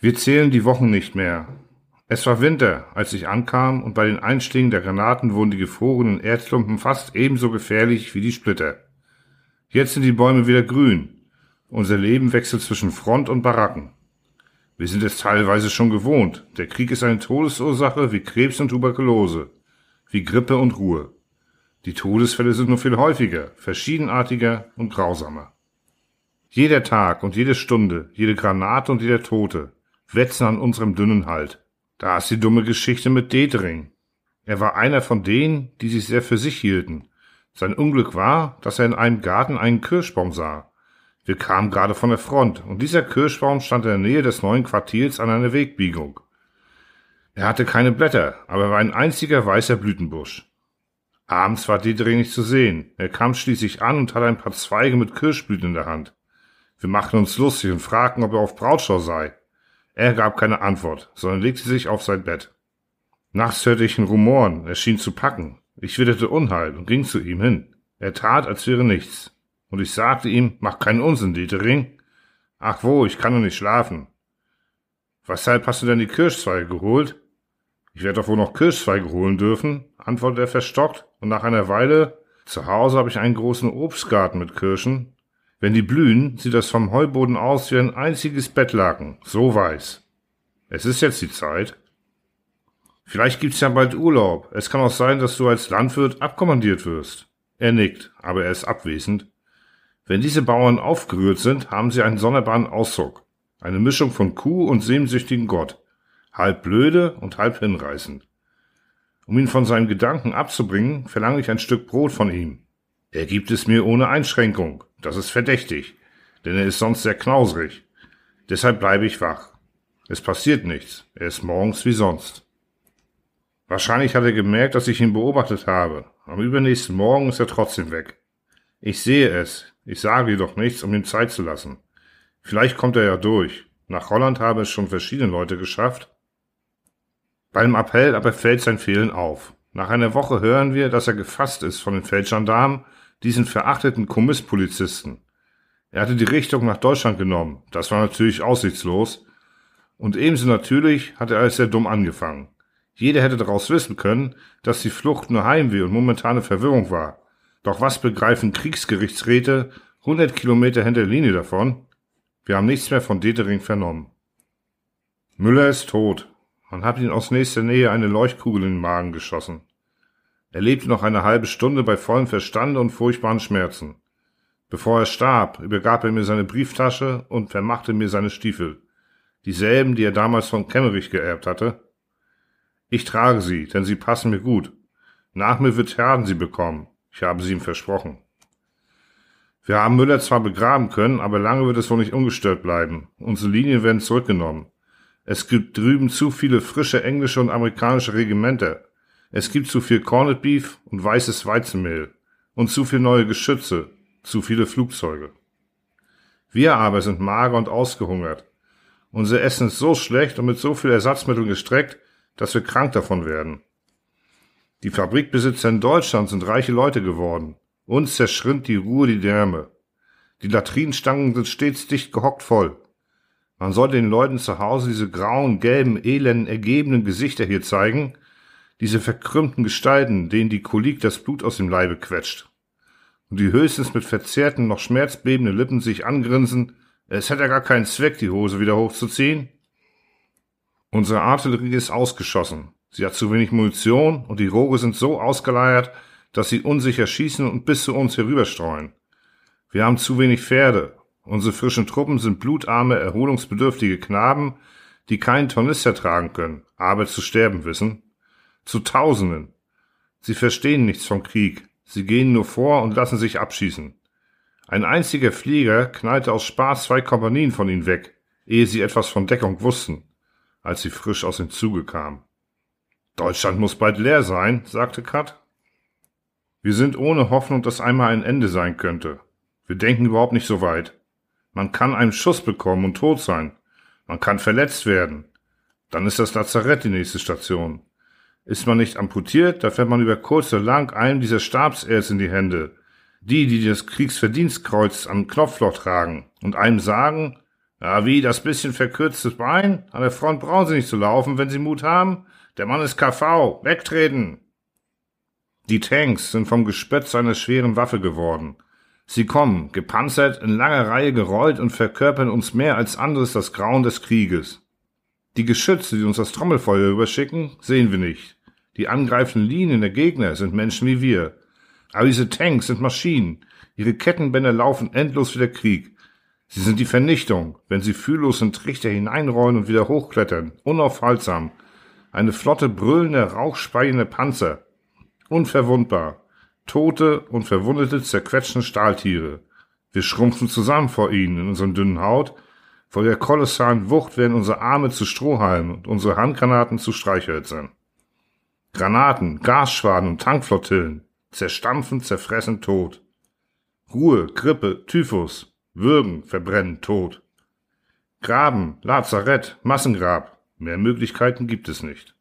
Wir zählen die Wochen nicht mehr. Es war Winter, als ich ankam, und bei den Einschlägen der Granaten wurden die gefrorenen Erdklumpen fast ebenso gefährlich wie die Splitter. Jetzt sind die Bäume wieder grün. Unser Leben wechselt zwischen Front und Baracken. Wir sind es teilweise schon gewohnt. Der Krieg ist eine Todesursache wie Krebs und Tuberkulose, wie Grippe und Ruhr. Die Todesfälle sind nur viel häufiger, verschiedenartiger und grausamer. Jeder Tag und jede Stunde, jede Granate und jeder Tote wetzen an unserem dünnen Halt. Da ist die dumme Geschichte mit Detering. Er war einer von denen, die sich sehr für sich hielten. Sein Unglück war, dass er in einem Garten einen Kirschbaum sah. Wir kamen gerade von der Front, und dieser Kirschbaum stand in der Nähe des neuen Quartiers an einer Wegbiegung. Er hatte keine Blätter, aber er war ein einziger weißer Blütenbusch. Abends war Detering nicht zu sehen. Er kam schließlich an und hatte ein paar Zweige mit Kirschblüten in der Hand. Wir machten uns lustig und fragten, ob er auf Brautschau sei. Er gab keine Antwort, sondern legte sich auf sein Bett. Nachts hörte ich ihn rumoren, er schien zu packen. Ich witterte Unheil und ging zu ihm hin. Er tat, als wäre nichts. Und ich sagte ihm, mach keinen Unsinn, Detering. Ach wo, ich kann doch nicht schlafen. Weshalb hast du denn die Kirschzweige geholt? Ich werde doch wohl noch Kirschzweige holen dürfen, antwortete er verstockt, und nach einer Weile, zu Hause habe ich einen großen Obstgarten mit Kirschen. Wenn die blühen, sieht das vom Heuboden aus wie ein einziges Bettlaken, so weiß. Es ist jetzt die Zeit. Vielleicht gibt's ja bald Urlaub. Es kann auch sein, dass du als Landwirt abkommandiert wirst. Er nickt, aber er ist abwesend. Wenn diese Bauern aufgerührt sind, haben sie einen sonderbaren Ausdruck. Eine Mischung von Kuh und sehnsüchtigen Gott. Halb blöde und halb hinreißend. Um ihn von seinen Gedanken abzubringen, verlange ich ein Stück Brot von ihm. Er gibt es mir ohne Einschränkung. Das ist verdächtig, denn er ist sonst sehr knausrig. Deshalb bleibe ich wach. Es passiert nichts. Er ist morgens wie sonst. Wahrscheinlich hat er gemerkt, dass ich ihn beobachtet habe. Am übernächsten Morgen ist er trotzdem weg. Ich sehe es. Ich sage jedoch nichts, um ihm Zeit zu lassen. Vielleicht kommt er ja durch. Nach Holland haben es schon verschiedene Leute geschafft. Beim Appell aber fällt sein Fehlen auf. Nach einer Woche hören wir, dass er gefasst ist von den Feldgendarmen, diesen verachteten Kommisspolizisten. Er hatte die Richtung nach Deutschland genommen. Das war natürlich aussichtslos. Und ebenso natürlich hat er als sehr dumm angefangen. Jeder hätte daraus wissen können, dass die Flucht nur Heimweh und momentane Verwirrung war. Doch was begreifen Kriegsgerichtsräte 100 Kilometer hinter der Linie davon? Wir haben nichts mehr von Detering vernommen. Müller ist tot. Man hat ihn aus nächster Nähe eine Leuchtkugel in den Magen geschossen. Er lebte noch eine halbe Stunde bei vollem Verstande und furchtbaren Schmerzen. Bevor er starb, übergab er mir seine Brieftasche und vermachte mir seine Stiefel. Dieselben, die er damals von Kemmerich geerbt hatte. Ich trage sie, denn sie passen mir gut. Nach mir wird Herden sie bekommen. Ich habe sie ihm versprochen. Wir haben Müller zwar begraben können, aber lange wird es wohl nicht ungestört bleiben. Unsere Linien werden zurückgenommen. Es gibt drüben zu viele frische englische und amerikanische Regimenter. Es gibt zu viel Corned Beef und weißes Weizenmehl. Und zu viel neue Geschütze, zu viele Flugzeuge. Wir aber sind mager und ausgehungert. Unser Essen ist so schlecht und mit so viel Ersatzmitteln gestreckt, dass wir krank davon werden. Die Fabrikbesitzer in Deutschland sind reiche Leute geworden. Uns zerschrinnt die Ruhe die Därme. Die Latrinenstangen sind stets dicht gehockt voll. Man sollte den Leuten zu Hause diese grauen, gelben, elenden, ergebenen Gesichter hier zeigen, diese verkrümmten Gestalten, denen die Kolik das Blut aus dem Leibe quetscht. Und die höchstens mit verzerrten, noch schmerzbebenden Lippen sich angrinsen, es hätte ja gar keinen Zweck, die Hose wieder hochzuziehen. Unsere Artillerie ist ausgeschossen. Sie hat zu wenig Munition und die Rohre sind so ausgeleiert, dass sie unsicher schießen und bis zu uns herüberstreuen. Wir haben zu wenig Pferde. Unsere frischen Truppen sind blutarme, erholungsbedürftige Knaben, die keinen Tornister tragen können, aber zu sterben wissen. Zu Tausenden. Sie verstehen nichts vom Krieg. Sie gehen nur vor und lassen sich abschießen. Ein einziger Flieger knallte aus Spaß 2 Kompanien von ihnen weg, ehe sie etwas von Deckung wussten, als sie frisch aus dem Zuge kamen. Deutschland muss bald leer sein, sagte Kat. Wir sind ohne Hoffnung, dass einmal ein Ende sein könnte. Wir denken überhaupt nicht so weit. Man kann einen Schuss bekommen und tot sein. Man kann verletzt werden. Dann ist das Lazarett die nächste Station. Ist man nicht amputiert, da fährt man über kurz oder lang einem dieser Stabsärzte in die Hände. Die das Kriegsverdienstkreuz am Knopfloch tragen und einem sagen, Ja, wie, das bisschen verkürztes Bein? An der Front brauchen Sie nicht zu laufen, wenn Sie Mut haben. Der Mann ist KV. Wegtreten! Die Tanks sind vom Gespötz einer schweren Waffe geworden. Sie kommen, gepanzert, in langer Reihe gerollt und verkörpern uns mehr als anderes das Grauen des Krieges. Die Geschütze, die uns das Trommelfeuer überschicken, sehen wir nicht. Die angreifenden Linien der Gegner sind Menschen wie wir. Aber diese Tanks sind Maschinen. Ihre Kettenbänder laufen endlos wie der Krieg. Sie sind die Vernichtung, wenn sie fühllos in Trichter hineinrollen und wieder hochklettern, unaufhaltsam. Eine Flotte brüllender, rauchspeiender Panzer. Unverwundbar. Tote und verwundete, zerquetschende Stahltiere. Wir schrumpfen zusammen vor ihnen in unseren dünnen Haut. Vor der kolossalen Wucht werden unsere Arme zu Strohhalmen und unsere Handgranaten zu Streichhölzern. Granaten, Gasschwaden und Tankflottillen. Zerstampfen, zerfressen, tot. Ruhe, Grippe, Typhus. Würgen, verbrennen, tot. Graben, Lazarett, Massengrab. Mehr Möglichkeiten gibt es nicht.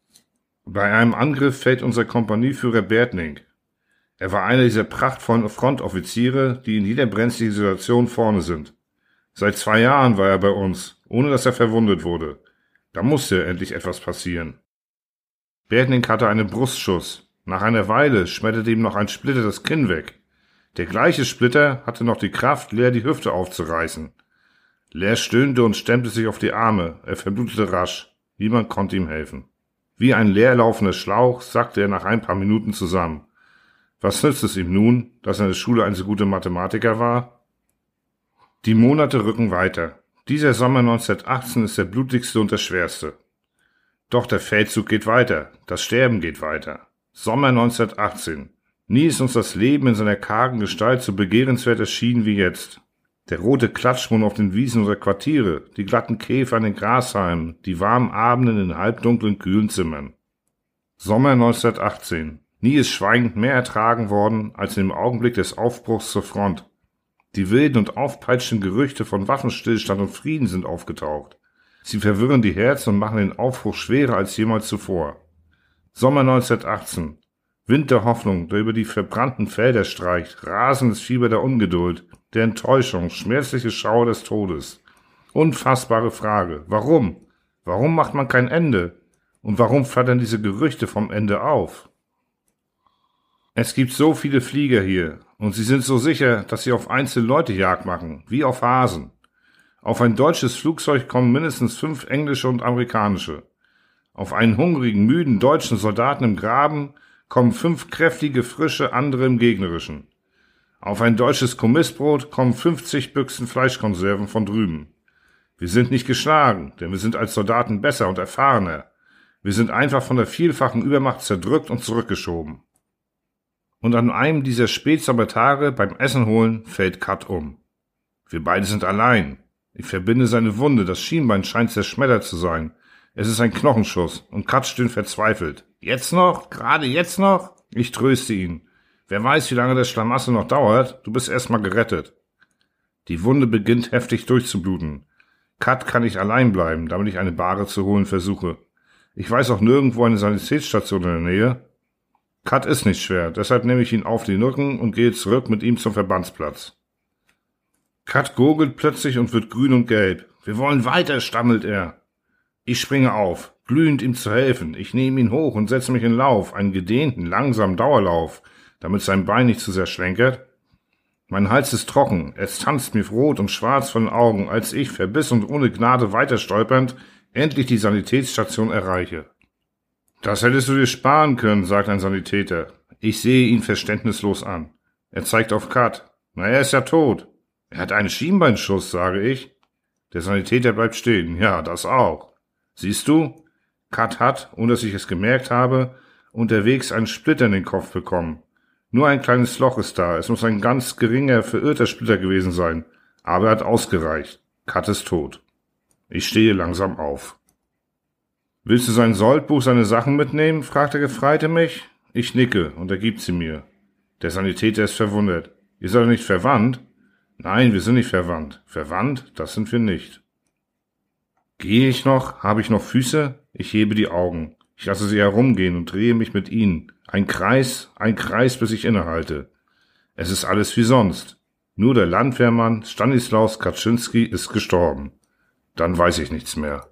Bei einem Angriff fällt unser Kompanieführer Bertning. Er war einer dieser prachtvollen Frontoffiziere, die in jeder brenzlichen Situation vorne sind. Seit 2 Jahren war er bei uns, ohne dass er verwundet wurde. Da musste endlich etwas passieren. Bertning hatte einen Brustschuss. Nach einer Weile schmetterte ihm noch ein Splitter das Kinn weg. Der gleiche Splitter hatte noch die Kraft, Leer die Hüfte aufzureißen. Leer stöhnte und stemmte sich auf die Arme. Er verblutete rasch. Niemand konnte ihm helfen. Wie ein leerlaufender Schlauch sackte er nach ein paar Minuten zusammen. Was nützt es ihm nun, dass er in der Schule ein so guter Mathematiker war? Die Monate rücken weiter. Dieser Sommer 1918 ist der blutigste und der schwerste. Doch der Feldzug geht weiter. Das Sterben geht weiter. Sommer 1918. Nie ist uns das Leben in seiner kargen Gestalt so begehrenswert erschienen wie jetzt. Der rote Klatschmund auf den Wiesen unserer Quartiere, die glatten Käfer an den Grashalmen, die warmen Abende in den halbdunklen, kühlen Zimmern. Sommer 1918. Nie ist schweigend mehr ertragen worden, als im Augenblick des Aufbruchs zur Front. Die wilden und aufpeitschenden Gerüchte von Waffenstillstand und Frieden sind aufgetaucht. Sie verwirren die Herzen und machen den Aufbruch schwerer als jemals zuvor. Sommer 1918. Wind der Hoffnung, der über die verbrannten Felder streicht, rasendes Fieber der Ungeduld, der Enttäuschung, schmerzliche Schauer des Todes. Unfassbare Frage. Warum? Warum macht man kein Ende? Und warum flattern diese Gerüchte vom Ende auf? Es gibt so viele Flieger hier, und sie sind so sicher, dass sie auf einzelne Leute Jagd machen, wie auf Hasen. Auf ein deutsches Flugzeug kommen mindestens 5 englische und amerikanische. Auf einen hungrigen, müden deutschen Soldaten im Graben kommen 5 kräftige, frische andere im gegnerischen. Auf ein deutsches Kommissbrot kommen 50 Büchsen Fleischkonserven von drüben. Wir sind nicht geschlagen, denn wir sind als Soldaten besser und erfahrener. Wir sind einfach von der vielfachen Übermacht zerdrückt und zurückgeschoben. Und an einem dieser Spätsommertage beim Essen holen fällt Kat um. Wir beide sind allein. Ich verbinde seine Wunde, das Schienbein scheint zerschmettert zu sein. Es ist ein Knochenschuss und Kat stöhnt verzweifelt. Jetzt noch? Gerade jetzt noch? Ich tröste ihn. Wer weiß, wie lange das Schlamassel noch dauert, du bist erstmal gerettet. Die Wunde beginnt heftig durchzubluten. Kat kann nicht allein bleiben, damit ich eine Bahre zu holen versuche. Ich weiß auch nirgendwo eine Sanitätsstation in der Nähe. Kat ist nicht schwer, deshalb nehme ich ihn auf den Rücken und gehe zurück mit ihm zum Verbandsplatz. Kat gurgelt plötzlich und wird grün und gelb. Wir wollen weiter, stammelt er. Ich springe auf, glühend ihm zu helfen. Ich nehme ihn hoch und setze mich in Lauf, einen gedehnten, langsamen Dauerlauf, damit sein Bein nicht zu sehr schlenkert. Mein Hals ist trocken, es tanzt mir rot und schwarz von den Augen, als ich, verbissen und ohne Gnade weiter stolpernd, endlich die Sanitätsstation erreiche. Das hättest du dir sparen können, sagt ein Sanitäter. Ich sehe ihn verständnislos an. Er zeigt auf Kat. Na, er ist ja tot. Er hat einen Schienbeinschuss, sage ich. Der Sanitäter bleibt stehen. Ja, das auch. Siehst du? Kat hat, ohne dass ich es gemerkt habe, unterwegs einen Splitter in den Kopf bekommen. Nur ein kleines Loch ist da. Es muss ein ganz geringer, verirrter Splitter gewesen sein. Aber er hat ausgereicht. Kat ist tot. Ich stehe langsam auf. Willst du sein Soldbuch, seine Sachen mitnehmen? Fragt der Gefreite mich. Ich nicke und er gibt sie mir. Der Sanitäter ist verwundert. Ihr seid doch nicht verwandt? Nein, wir sind nicht verwandt. Verwandt, das sind wir nicht. Gehe ich noch? Habe ich noch Füße? Ich hebe die Augen. Ich lasse sie herumgehen und drehe mich mit ihnen. Ein Kreis, bis ich innehalte. Es ist alles wie sonst. Nur der Landwehrmann Stanislaus Kaczynski ist gestorben. Dann weiß ich nichts mehr.